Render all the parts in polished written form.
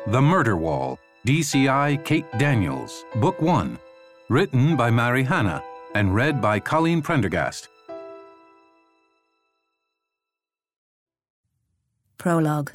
The Murder Wall, DCI Kate Daniels, Book 1. Written by Mary Hannah and read by Colleen Prendergast. Prologue.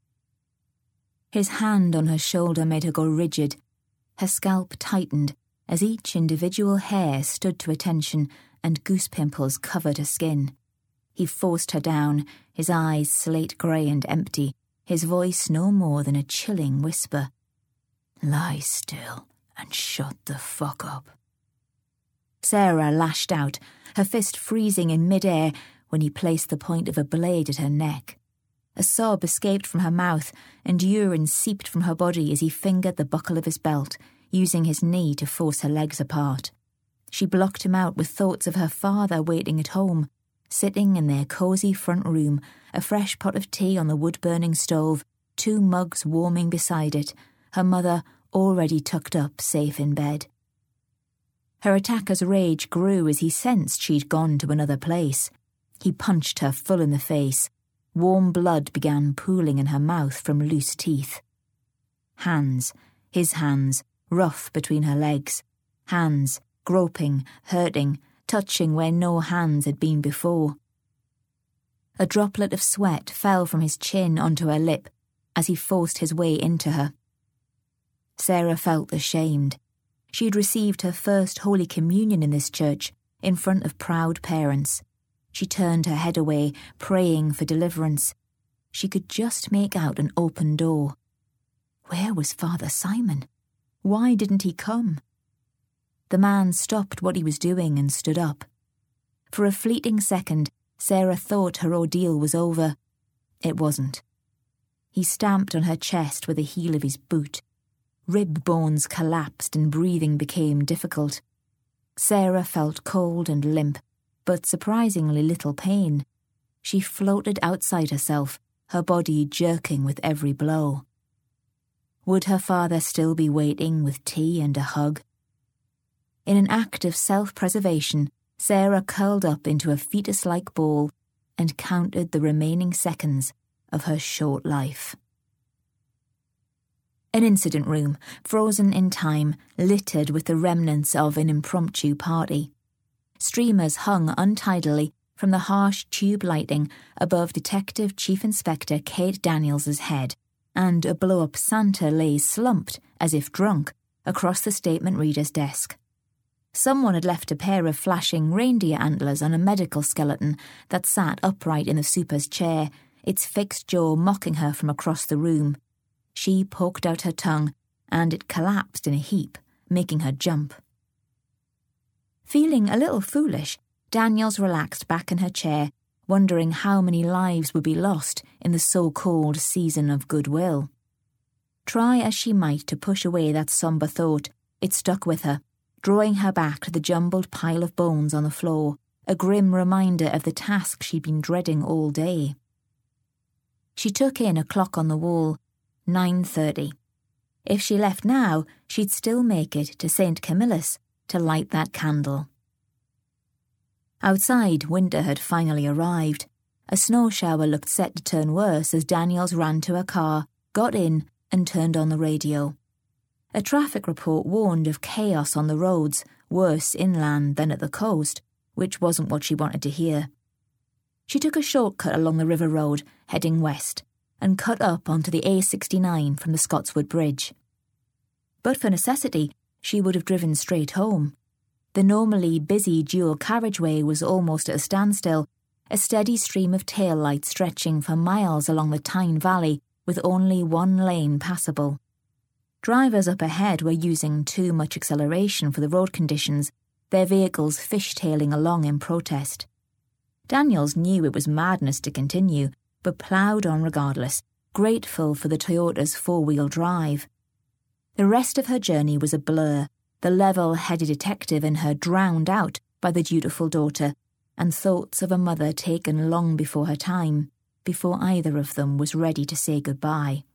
His hand on her shoulder made her go rigid. Her scalp tightened as each individual hair stood to attention and goose pimples covered her skin. He forced her down, his eyes slate grey and empty, his voice no more than a chilling whisper. "Lie still and shut the fuck up." Sarah lashed out, her fist freezing in mid-air when he placed the point of a blade at her neck. A sob escaped from her mouth, and urine seeped from her body as he fingered the buckle of his belt, using his knee to force her legs apart. She blocked him out with thoughts of her father waiting at home, sitting in their cosy front room, a fresh pot of tea on the wood-burning stove, 2 mugs warming beside it, her mother already tucked up safe in bed. Her attacker's rage grew as he sensed she'd gone to another place. He punched her full in the face. Warm blood began pooling in her mouth from loose teeth. Hands, his hands, rough between her legs. Hands, groping, hurting, touching where no hands had been before. A droplet of sweat fell from his chin onto her lip as he forced his way into her. Sarah felt ashamed. She had received her first Holy Communion in this church, in front of proud parents. She turned her head away, praying for deliverance. She could just make out an open door. Where was Father Simon? Why didn't he come? The man stopped what he was doing and stood up. For a fleeting second, Sarah thought her ordeal was over. It wasn't. He stamped on her chest with the heel of his boot. Rib bones collapsed and breathing became difficult. Sarah felt cold and limp, but surprisingly little pain. She floated outside herself, her body jerking with every blow. Would her father still be waiting with tea and a hug? In an act of self-preservation, Sarah curled up into a fetus-like ball and counted the remaining seconds of her short life. An incident room, frozen in time, littered with the remnants of an impromptu party. Streamers hung untidily from the harsh tube lighting above Detective Chief Inspector Kate Daniels' head, and a blow-up Santa lay slumped, as if drunk, across the statement reader's desk. Someone had left a pair of flashing reindeer antlers on a medical skeleton that sat upright in the super's chair, its fixed jaw mocking her from across the room. She poked out her tongue, and it collapsed in a heap, making her jump. Feeling a little foolish, Daniels relaxed back in her chair, wondering how many lives would be lost in the so-called season of goodwill. Try as she might to push away that sombre thought, it stuck with her, drawing her back to the jumbled pile of bones on the floor, a grim reminder of the task she'd been dreading all day. She took in a clock on the wall, 9:30. If she left now, she'd still make it to St. Camillus to light that candle. Outside, winter had finally arrived. A snow shower looked set to turn worse as Daniels ran to her car, got in, and turned on the radio. A traffic report warned of chaos on the roads, worse inland than at the coast, which wasn't what she wanted to hear. She took a shortcut along the river road, heading west, and cut up onto the A69 from the Scotswood Bridge. But for necessity, she would have driven straight home. The normally busy dual carriageway was almost at a standstill, a steady stream of taillights stretching for miles along the Tyne Valley with only one lane passable. Drivers up ahead were using too much acceleration for the road conditions, their vehicles fishtailing along in protest. Daniels knew it was madness to continue, but ploughed on regardless, grateful for the Toyota's 4-wheel drive. The rest of her journey was a blur, the level-headed detective in her drowned out by the dutiful daughter, and thoughts of a mother taken long before her time, before either of them was ready to say goodbye.